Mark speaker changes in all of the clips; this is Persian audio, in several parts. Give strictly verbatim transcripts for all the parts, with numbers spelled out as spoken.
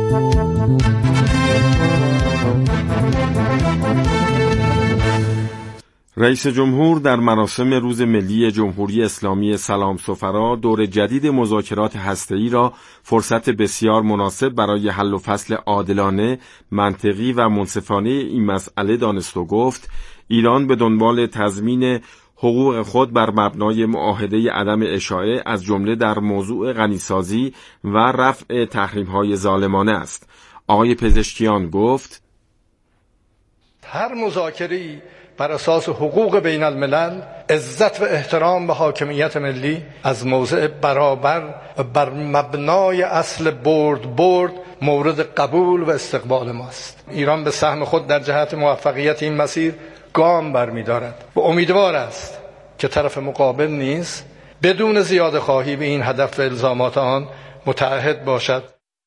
Speaker 1: رئیس جمهور در مراسم روز ملی جمهوری اسلامی سلام سفرا دور جدید مذاکرات هسته‌ای را فرصت بسیار مناسب برای حل و فصل عادلانه، منطقی و منصفانه این مسئله دانست و گفت ایران به دنبال تضمین حقوق خود بر مبنای معاهده عدم اشاعه از جمله در موضوع غنیسازی و رفع تحریم‌های ظالمانه است. آقای پزشکیان گفت
Speaker 2: هر مذاکره‌ای بر اساس حقوق بین الملل، عزت و احترام به حاکمیت ملی از موضع برابر و بر مبنای اصل برد برد مورد قبول و استقبال ماست. ایران به سهم خود در جهت موفقیت این مسیر گام برمی‌دارد و امیدوار است که طرف مقابل نیز بدون زیاده خواهی به این هدف و الزامات آن متعهد باشد.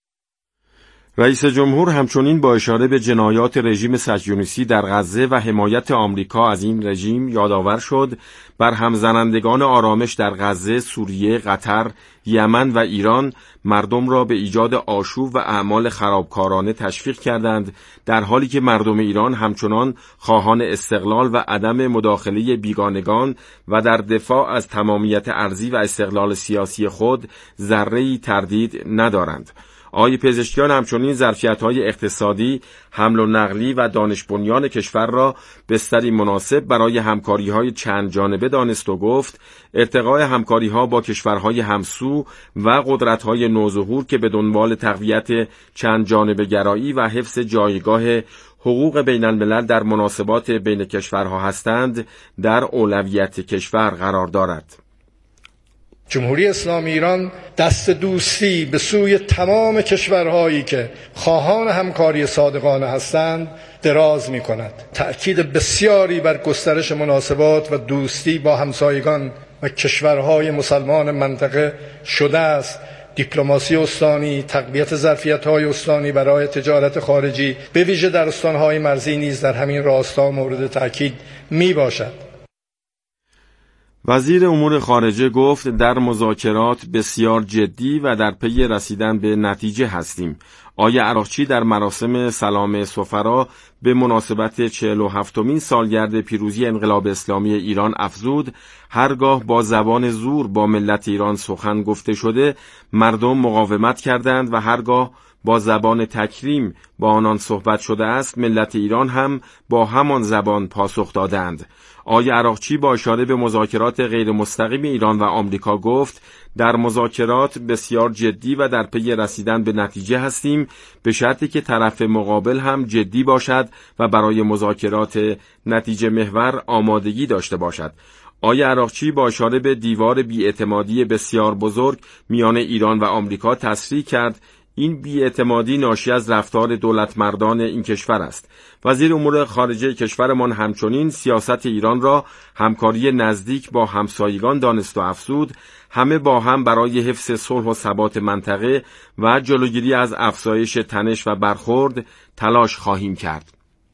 Speaker 1: رئیس جمهور همچنین با اشاره به جنایات رژیم صهیونیستی در غزه و حمایت آمریکا از این رژیم یادآور شد بر همزنندگان آرامش در غزه، سوریه، قطر، یمن و ایران مردم را به ایجاد آشوب و اعمال خرابکارانه تشویق کردند، در حالی که مردم ایران همچنان خواهان استقلال و عدم مداخله بیگانگان و در دفاع از تمامیت ارضی و استقلال سیاسی خود ذره‌ای تردید ندارند. آقای پزشکیان همچنین ظرفیت‌های اقتصادی، حمل و نقلی و دانش بنیان کشور را بستری مناسب برای همکاری‌های چند جانبه دانست و گفت ارتقاء همکاری‌ها با کشورهای همسو و قدرت‌های نوظهور که به دنبال تقویت چند جانبه گرایی و حفظ جایگاه حقوق بین الملل در مناسبات بین کشورها هستند در اولویت کشور قرار دارد.
Speaker 2: جمهوری اسلامی ایران دست دوستی به سوی تمام کشورهایی که خواهان همکاری صادقانه هستند دراز می کند. تأکید بسیاری بر گسترش مناسبات و دوستی با همسایگان و کشورهای مسلمان منطقه شده است. دیپلماسی استانی، تقویت ظرفیت‌های استانی برای تجارت خارجی به ویژه در استان‌های مرزی نیز در همین راستا مورد تأکید می باشد.
Speaker 1: وزیر امور خارجه گفت در مذاکرات بسیار جدی و در پی رسیدن به نتیجه هستیم. آقای عراقچی در مراسم سلام سفرا به مناسبت چهل و هفتمین سالگرد پیروزی انقلاب اسلامی ایران افزود هرگاه با زبان زور با ملت ایران سخن گفته شده مردم مقاومت کردند و هرگاه با زبان تکریم با آنان صحبت شده است ملت ایران هم با همان زبان پاسخ دادند. آقای عراقچی با اشاره به مذاکرات غیر مستقیم ایران و آمریکا گفت در مذاکرات بسیار جدی و در پی رسیدن به نتیجه هستیم به شرطی که طرف مقابل هم جدی باشد و برای مذاکرات نتیجه محور آمادگی داشته باشد. آقای عراقچی با اشاره به دیوار بی‌اعتمادی بسیار بزرگ میان ایران و آمریکا تصریح کرد این بی‌اعتمادی ناشی از رفتار دولتمردان این کشور است. وزیر امور خارجه کشورمان همچنین سیاست ایران را همکاری نزدیک با همسایگان دانست و افزود همه با هم برای حفظ صلح و ثبات منطقه و جلوگیری از افزایش تنش و برخورد تلاش خواهیم کرد.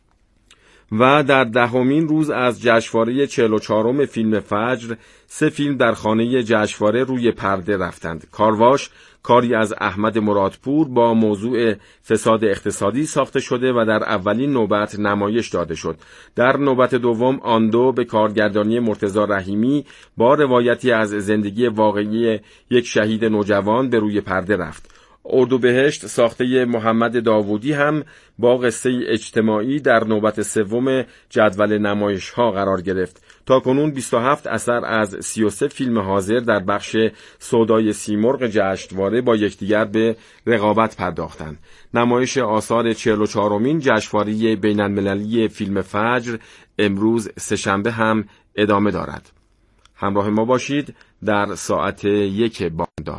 Speaker 1: و در دهمین روز از جشنواره چهل و چهارم فیلم فجر سه فیلم در خانه جشنواره روی پرده رفتند. کارواش کاری از احمد مرادپور با موضوع فساد اقتصادی ساخته شده و در اولین نوبت نمایش داده شد. در نوبت دوم آن دو به کارگردانی مرتضی رحیمی با روایتی از زندگی واقعی یک شهید نوجوان به روی پرده رفت. اردوبهشت ساخته محمد داوودی هم با قصه اجتماعی در نوبت سوم جدول نمایش‌ها قرار گرفت. تاکنون بیست و هفت اثر از سی و سه فیلم حاضر در بخش سودای سیمرغ جشنواره با یکدیگر به رقابت پرداختند. نمایش آثار چهل و چهارمین جشنواره بین‌المللی فیلم فجر امروز سه‌شنبه هم ادامه دارد. همراه ما باشید در ساعت یک بامداد.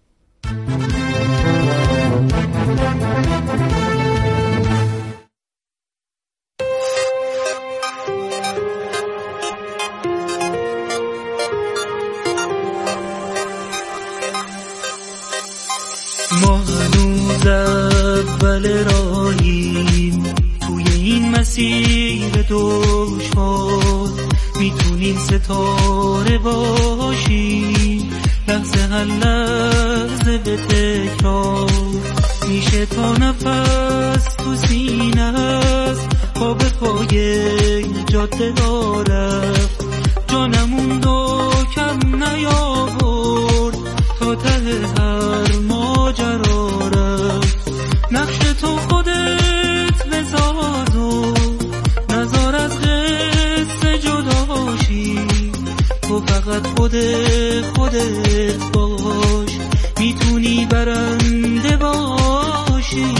Speaker 3: ما هنوز اول راهیم توی این مسیر دشوار، میتونیم ستاره باشیم لحظه هر لحظه به تکرار. میشه تا نفس تو سینه است، پا به پای جاده رفت، جانمون دو کم نیاورد، تا ته هر ماجرا رفت. نقش تو خودت بساز و نزار از قصه جداشی، تو فقط خود خودت باش، میتونی برنده باشی.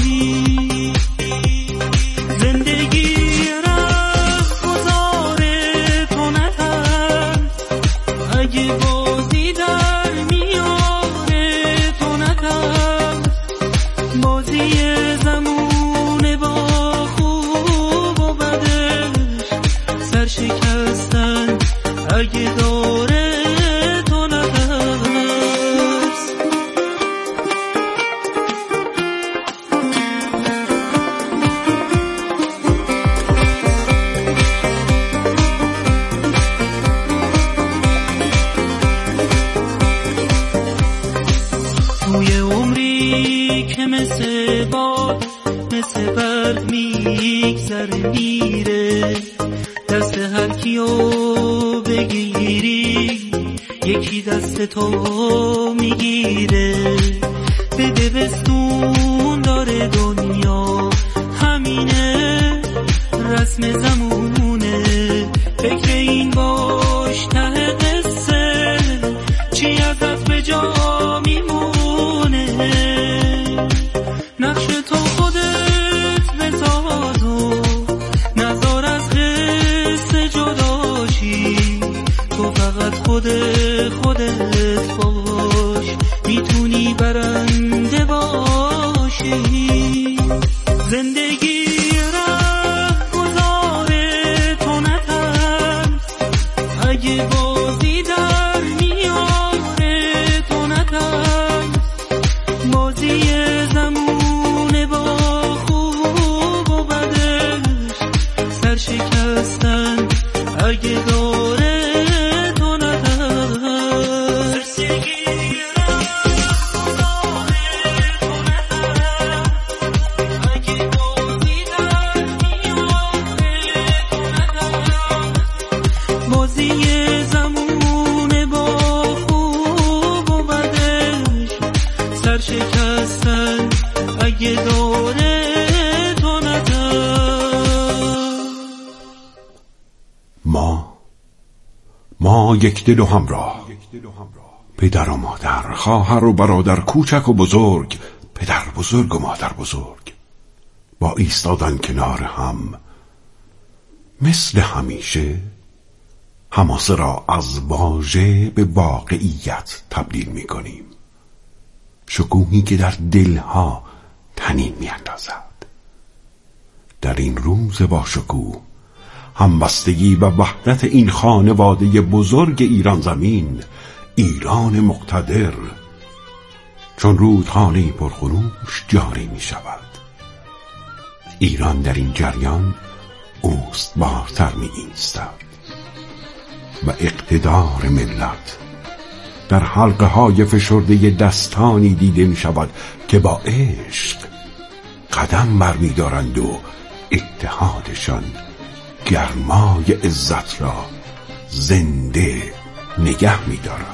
Speaker 3: زندگی رفت گذاره تو نترس، اگه بازی در میاره تو نترس، بازی زمونه با خوب و بدش، سرشکستن اگه داره تو نترس. توی عمری که مثل باد مثل برق میگذره میره، دست هر کیو بگیری یکی دست تو میگیره. بده بستون داره دنیا همینه، رسم زمونه، فکر این باش ته قصه چی ازت به جا میمونه. نقش تو خودت بساز و نزار از قصه جداشی، تو فقط خود خودت باش، میتونی برنده باشی. زندگی رفت گذاره تو نترس، اگه بازی در میاره تو نترس، بازی زمونه با خوب و بدش، سرشکستن اگه داره تو نترس. بازی زمونه با خوب و بدش، سرشکستن اگه داره تو نترس.
Speaker 4: ما ما یک دل و همراه، پدر و مادر، خواهر و برادر، کوچک و بزرگ، پدر بزرگ و مادر بزرگ، با ایستادن کنار هم مثل همیشه حماسه را از واژه به واقعیت تبدیل می کنیم. شکوهی که در دلها طنین می اندازد. در این روز با شکوه، همبستگی و وحدت این خانواده بزرگ ایران زمین، ایران مقتدر، چون رودخانه‌ای پرخروش جاری می شود. ایران در این جریان استوارتر می ایستد و اقتدار ملت در حلقه های فشرده دستانی دیده می شود که با عشق قدم برمی دارند و اتحادشان گرمای عزت را زنده نگه می دارد.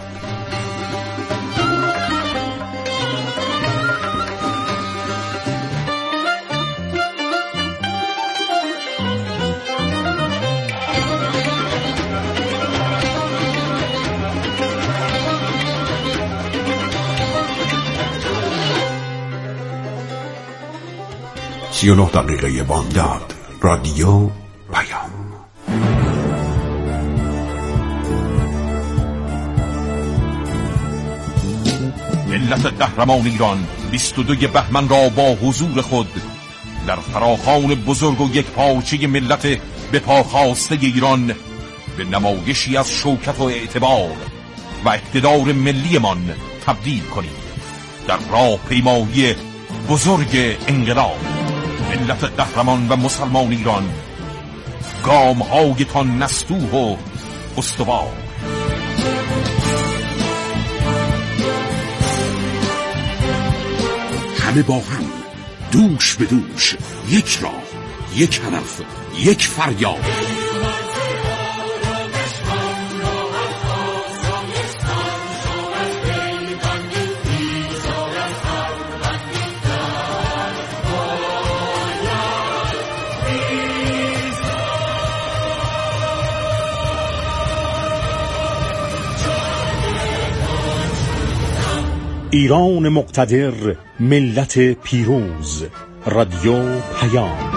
Speaker 4: سی و نه دقیقه بامداد، رادیو پیام.
Speaker 5: ملت قهرمان ایران بیست و دو بهمن را با حضور خود در فراخوان بزرگ و یک پارچه ملت به پا خاسته ایران به نمایشی از شوکت و اعتبار و اقتدار ملی من تبدیل کنید در راه پیمایی بزرگ انقلاب. ملت قهرمان و مسلمان ایران، گام هایتان نستوه و استوار.
Speaker 4: همه با هم دوش به دوش، یک راه، یک هدف، یک فریاد.
Speaker 6: ایران مقتدر، ملت پیروز. رادیو پیام.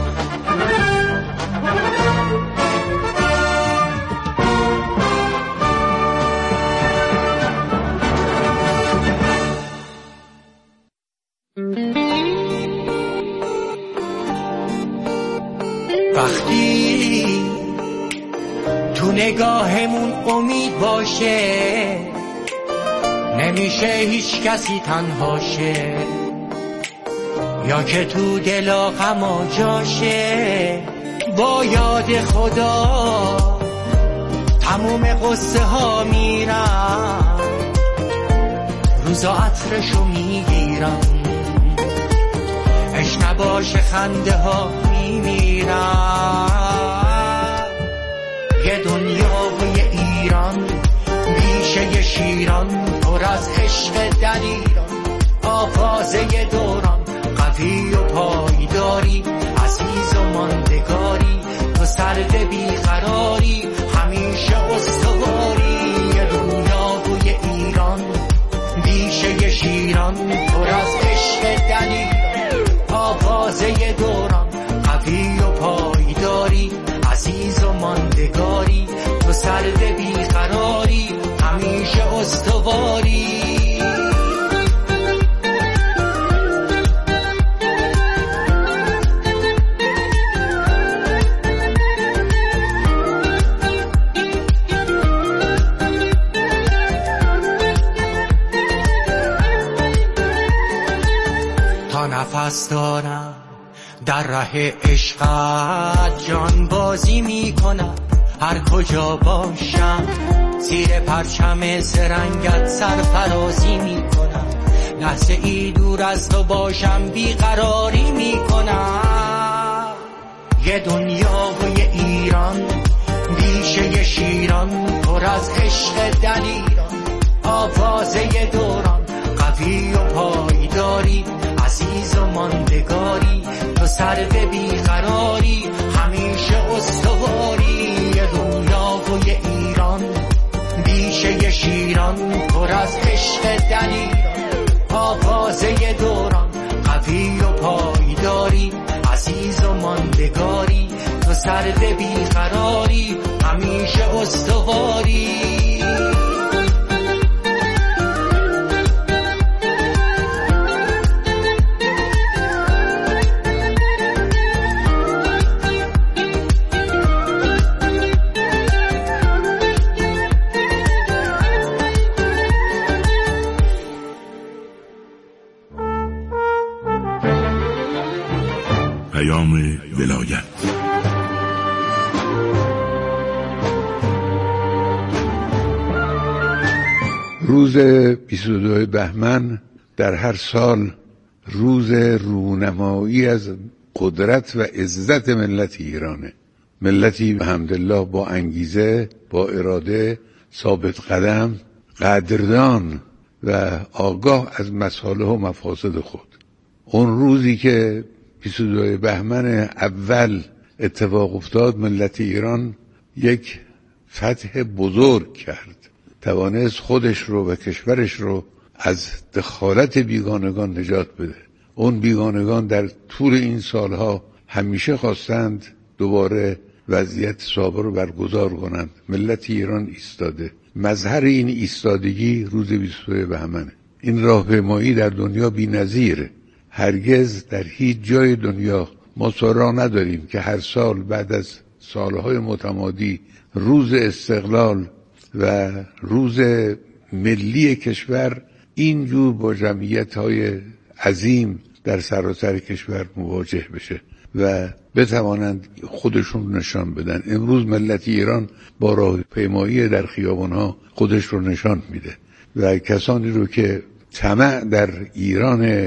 Speaker 3: وقتی تو نگاهمون امید باشه، نمیشه هیچ کسی تنها شه، یا که تو دلا غم جاشه. با یاد خدا تموم قصه ها میرم، روزا عطرشو میگیرم، اش نباشه خنده ها میمیرم. یه دنیا و یه ایران بیشه شیران، پر از عشق در ایران، آوازه دوران، قوی و پایداری، عزیز و ماندگاری، تو سرد بیقراری، همیشه استواری. یه دنیا و یه ایران بیشه شیران، پر از عشق در ایران، آوازه دوران، قوی و پایداری، عزیز و ماندگاری، تو سرد بیقراری، همیشه استواری. تا نفس دارم در ره عشقت، جان بازی میکنم هر کجا باشم، زیر پرچم سرنگت سرفرازی میکنم، لحظه ای دور از تو باشم بیقراری میکنم. یه دنیا و یه ایران بیشه شیران، پر از عشق در ایران، آوازه دوران، قوی و پایداری، عزیز و ماندگاری، تو سرد بیقراری، همیشه استواری. یه دنیا و یه ایران بیشه شیران، پر از عشق در ایران، آوازه دوران، قوی و پایداری، عزیز و ماندگاری، تو سرد بیقراری، همیشه استواری.
Speaker 4: پیام ولایت.
Speaker 7: روز بیست و دو بهمن در هر سال روز رونمایی از قدرت و عزت ملت ایرانه. ملتی الحمدلله با انگیزه، با اراده، ثابت قدم، قدردان و آگاه از مصالح و مفاسد خود. اون روزی که بیست و دو بهمن اول اتفاق افتاد، ملت ایران یک فتح بزرگ کرد، توانست خودش رو و کشورش رو از دخالت بیگانگان نجات بده. اون بیگانگان در طول این سالها همیشه خواستند دوباره وضعیت سابق رو برگزار کنند. ملت ایران ایستاده. مظهر این ایستادگی روز بیست و دو بهمنه. این راهپیمایی در دنیا بی‌نظیره. هرگز در هیچ جای دنیا ما سراغ نداریم که هر سال بعد از سالهای متمادی روز استقلال و روز ملی کشور اینجور با جمعیت‌های عظیم در سراسر کشور مواجه بشه و بتوانند خودشون نشان بدن. امروز ملت ایران با راهپیمایی در خیابان‌ها خودش رو نشان میده و کسانی رو که طمع در ایران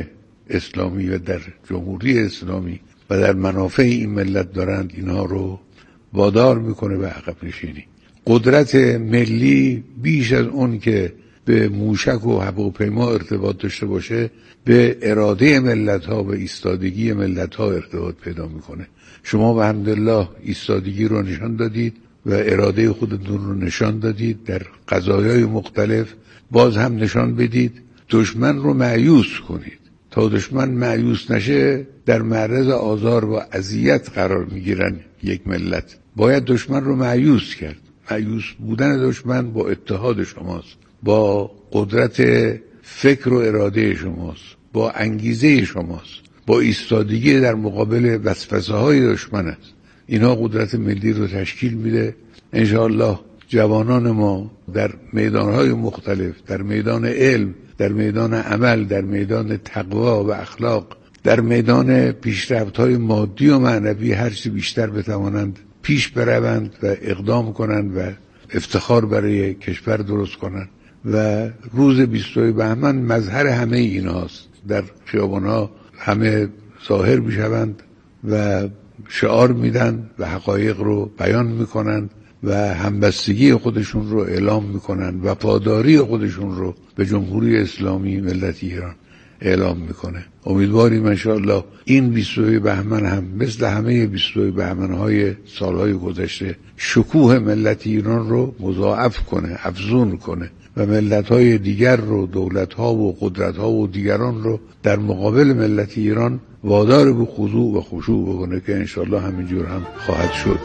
Speaker 7: اسلامی و در جمهوری اسلامی و در منافع این ملت دارند، اینها رو وادار میکنه به عقب نشینی. قدرت ملی بیش از اون که به موشک و هواپیما ارتباط داشته باشه، به اراده ملت ها و ایستادگی ملت ها ارتباط پیدا میکنه. شما الحمدلله ایستادگی رو نشان دادید و اراده خودتون رو نشان دادید در قضایای مختلف. باز هم نشان بدید، دشمن رو مایوس کنید. تا دشمن مایوس نشه در معرض آزار و اذیت قرار میگیرن یک ملت. باید دشمن رو مایوس کرد. مایوس بودن دشمن با اتحاد شماست، با قدرت فکر و اراده شماست، با انگیزه شماست، با ایستادگی در مقابل وسوسه های دشمن است. اینا قدرت ملی رو تشکیل میده. انشاءالله جوانان ما در میدانهای مختلف، در میدان علم، در میدان عمل، در میدان تقوا و اخلاق، در میدان پیشرفت‌های مادی و معنوی هرچی بیشتر بتوانند پیش بروند و اقدام کنند و افتخار برای کشور درست کنند. و روز بیست و دو بهمن مظهر همه ایناست. در خیابان‌ها همه ظاهر میشوند و شعار میدن و حقایق رو بیان میکنند و همبستگی خودشون رو اعلام میکنن، وفاداری خودشون رو به جمهوری اسلامی ملت ایران اعلام میکنه. امیدواریم انشاءالله این بیست و دو بهمن هم مثل همه بیست و دو بهمن‌های سالهای گذشته شکوه ملت ایران رو مضاعف کنه، افزون کنه و ملت‌های دیگر رو، دولت‌ها و قدرت‌ها و دیگران رو در مقابل ملت ایران وادار به خضوع و خشوع بکنه که انشاءالله همینجور هم خواهد شد.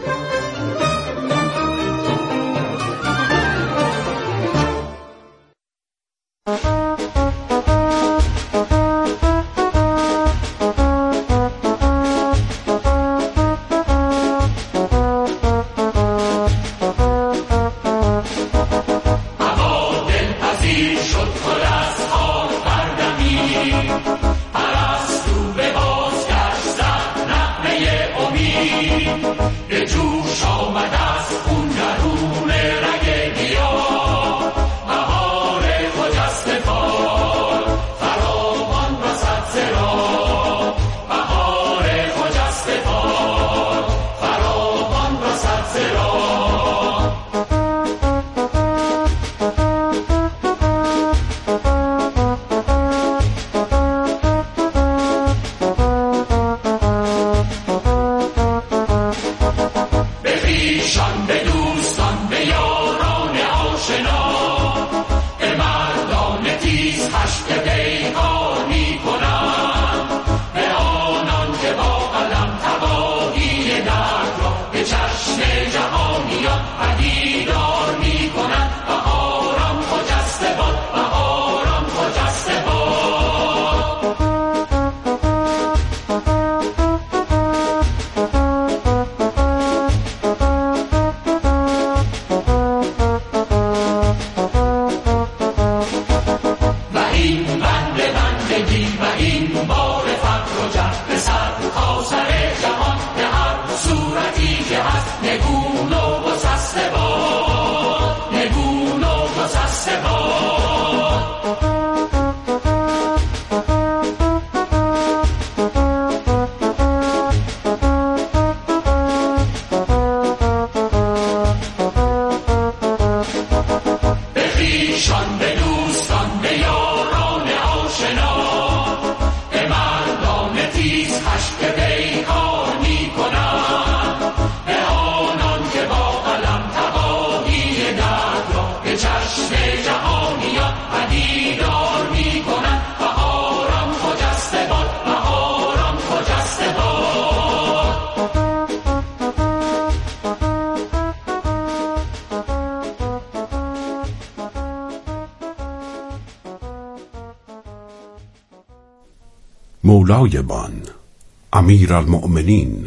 Speaker 4: مولایمان امیر المؤمنین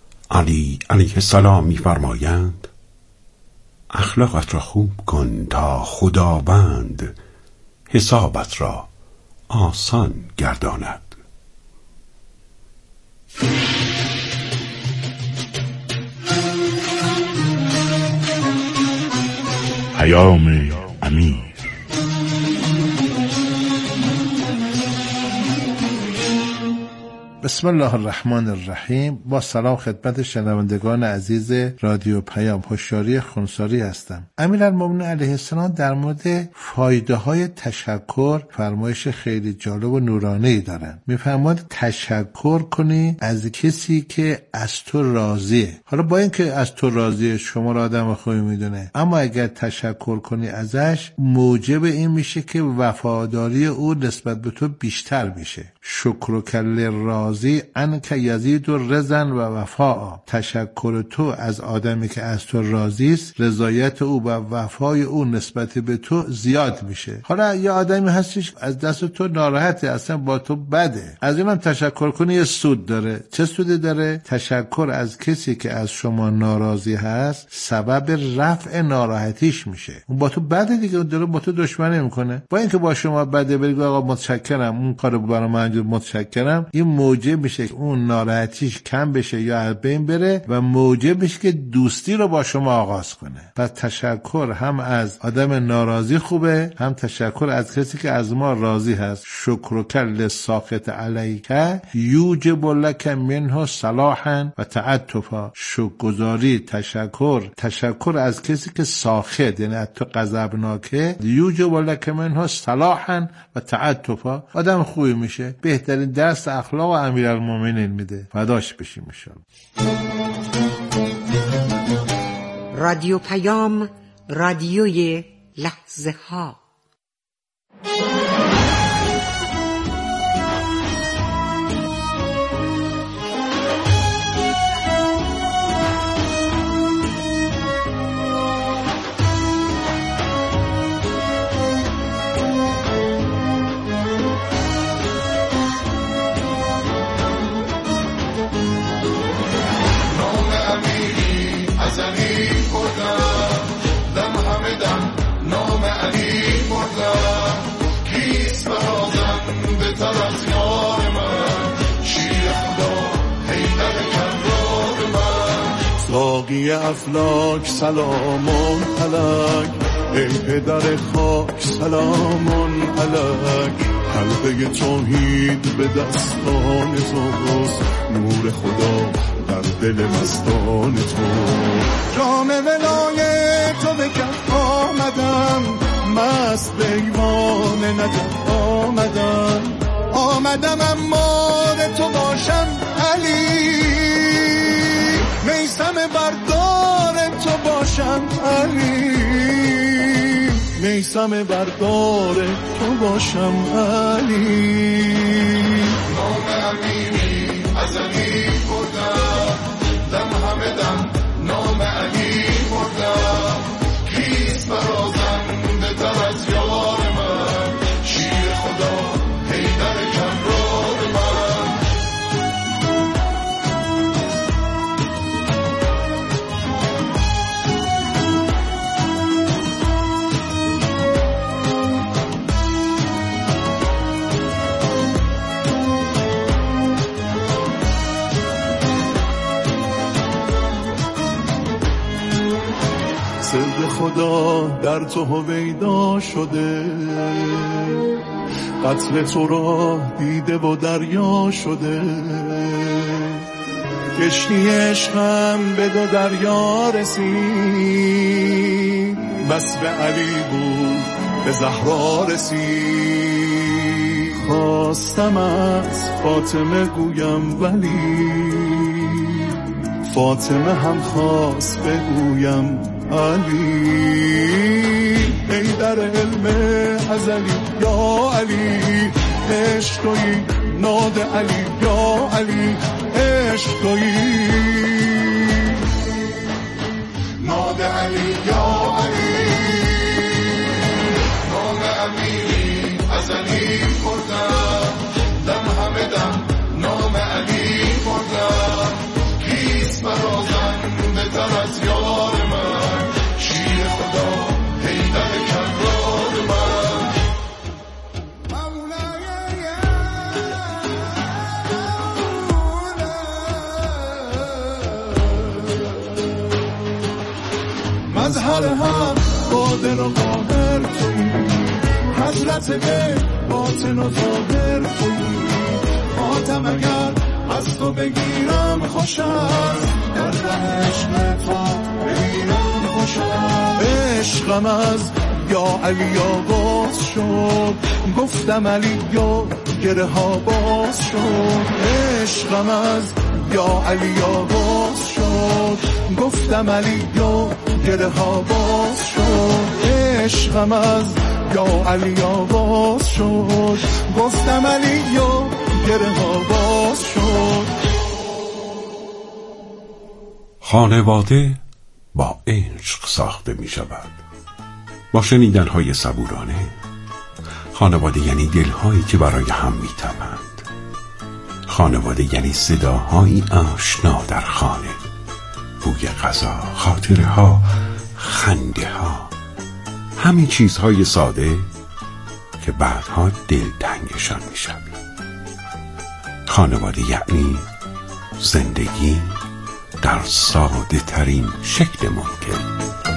Speaker 4: علی علیه السلام می‌فرمایند اخلاقت را خوب کن تا خداوند حسابت را آسان گرداند.
Speaker 6: پیام امیر.
Speaker 8: بسم الله الرحمن الرحیم. با سلام خدمت شنوندگان عزیز رادیو پیام، هوشیاری خونساری هستم. امیرالمومنین علیه السلام در مورد فایده های تشکر فرمایش خیلی جالب و نورانی دارن. میفرماید تشکر کنی از کسی که از تو راضیه. حالا با اینکه از تو راضیه شما را آدم خوبی میدونه، اما اگر تشکر کنی ازش موجب این میشه که وفاداری او نسبت به تو بیشتر میشه. شکر کل راضی انک یزید و رزن و وفا. تشکر تو از آدمی که از تو راضی است، رضایت او و وفای او نسبت به تو زیاد میشه. حالا یه آدمی هستش از دست تو ناراحته، اصلا با تو بده، از اینم تشکر کنی یه سود داره. چه سودی داره؟ تشکر از کسی که از شما ناراضی هست سبب رفع ناراحتیش میشه. اون با تو بده دیگه، اون داره با تو دشمنی میکنه. با اینکه با شما بده بگی آقا متشکرم، اون کارو برای من انجام متشکرم، این موجب میشه که اون ناراحتیش کم بشه یا از بین بره و موجب میشه که دوستی رو با شما آغاز کنه. پس تشکر هم از آدم ناراضی خوبه، هم تشکر از کسی که از ما راضی هست. شکرک لساخط علیک یوجب لک منه صلاحا و تعطفا. شکرگزاری، تشکر تشکر از کسی که ساخط یعنی حتی غضبناکه، یوجب لک منه صلاحا و تعطفا، آدم خوبی میشه. بهترین درس اخلاق و امیرالمومنین میده. فداش بشیم انشالله.
Speaker 9: رادیو پیام، رادیوی لحظه ها.
Speaker 10: ساقی افلاک سلامون علیک، ای پدر خاک سلامون علیک. حلقه توحید به دستان توست، نور خدا در دل مستان تو. جام ولایت تو به کف آمدم، مست به ایمان نجف آمدم. آمدم امار تو باشم علی، میسم بردار تو باشم علی، میسم بردار تو باشم علی.
Speaker 11: نام امیری از علی بردم، دم همه دم نام علی بردم. کیست برازنده تر از یار من، شیر خدا حیدر کرار من.
Speaker 10: سر خدا در تو هویدا شده، قتل تو را دیده و دریا شده. کشتی عشقم به دو دریا رسید، بس به علی بود به زهرا رسید. خواستم از فاطمه گویم ولی، فاطمه هم خواست بگویم علی. ای در علم ازلی یا علی، عشق تویی ناد علی یا علی، عشق تویی
Speaker 11: ناد علی یا علی. نام امیری از علی بردم، دم همه دم نام علی بردم. کیست برازنده تر از یار من، شیر خدا حیدر کرار من.
Speaker 10: مظهر هم باطن و ظاهر تویی، حضرت به باطن و ظاهر تویی. خاتم اگر از تو بگیرم خوش است، در ره عشق تو بگیرم خوش است. عشقم از یا علی آغاز شد، گفتم علی یا گره ها باز شد. عشقم از یا علی آغاز شد، گفتم علی یا گره ها باز شد. عشقم از یا علی آغاز شد، گفتم علی یا گره ها باز شد.
Speaker 4: خانواده با عشق ساخته می شود، با شنیدن‌های صبورانه. خانواده یعنی دل‌هایی که برای هم می‌تپند. خانواده یعنی صداهایی آشنا در خانه، بوی غذا، خاطره‌ها، خنده‌ها، همین چیزهای ساده که بعدها دلتنگشان می‌شوی. خانواده یعنی زندگی در ساده ترین شکل ممکن.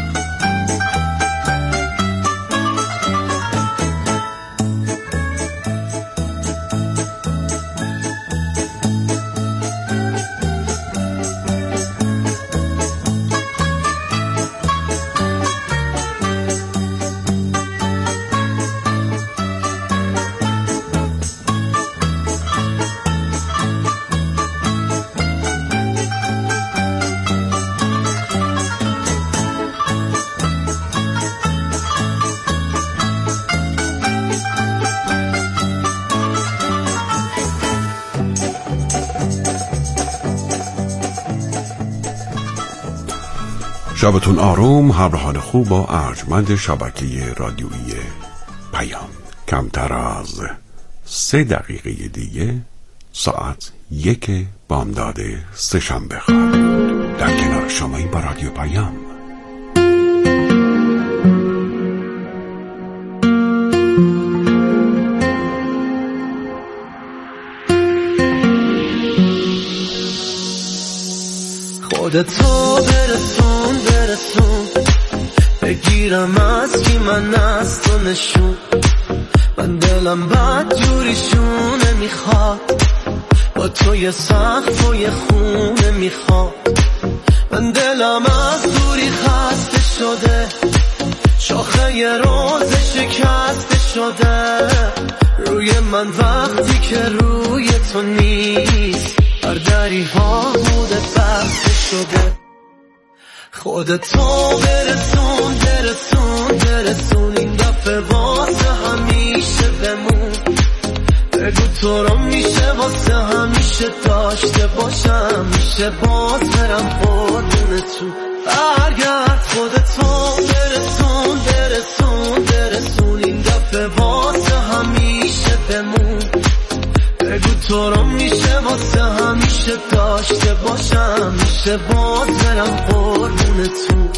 Speaker 4: شبتون آروم، همراهان خوب با ارجمند شبکه رادیویی پیام. کمتر از سه دقیقه دیگه ساعت یک بامداد سه‌شنبه خواهد بود. در کنار شما این با رادیو پیام.
Speaker 12: خودتو برسون برسون، بگیرم از کی من از تو نشون. من دلم بد جوریشونه میخواد، با تو یه سقف و یه خونه میخواد. من دلم از دوری خسته شده، شاخه یه روز شکسته شده. روی من وقتی که روی تو نیست، بر دری ها بودت بسته شده. خودتو برسون برسون برسون، این دفعه واسه همیشه بمون. بگو تو رو میشه واسه همیشه داشته باشم، میشه باز برم قربون تو. برگرد خودتو برسون برسون برسون، این دفعه واسه همیشه بمون. بگو تو رو میشه واسه همیشه داشته باشم، میشه باز برم قربون تو.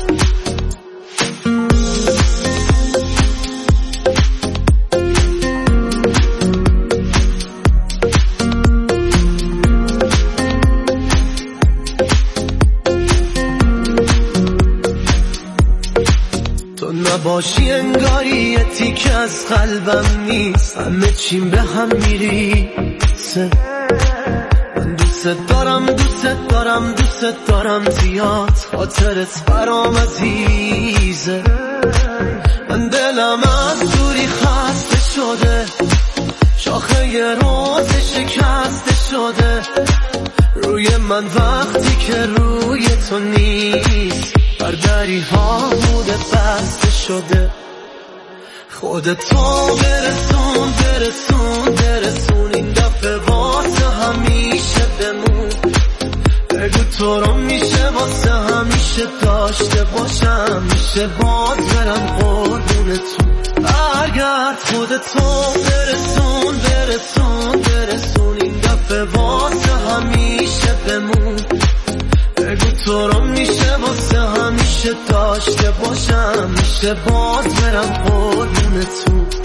Speaker 12: تو نباشی انگاری یه تیک از قلبم نیست، همه چیم به هم میری. من دوست دارم دوست دارم دوست دارم زیاد، خاطرت برام عزیزه. من دلم از دوری خسته شده، شاخه یه روز شکسته شده. روی من وقتی که روی تو نیست، بر دری ها بوده بسته شده. خودتو برسون برسون برسون، این دفعه واسه همیشه بمون. بگو تو رو میشه واسه همیشه داشته باشم، میشه باز برم قربون تو. برگرد خودتو برسون برسون برسون، این دفعه واسه همیشه بمون. بگو تو رو میشه واسه همیشه داشته باشم، میشه باز برم قربون تو.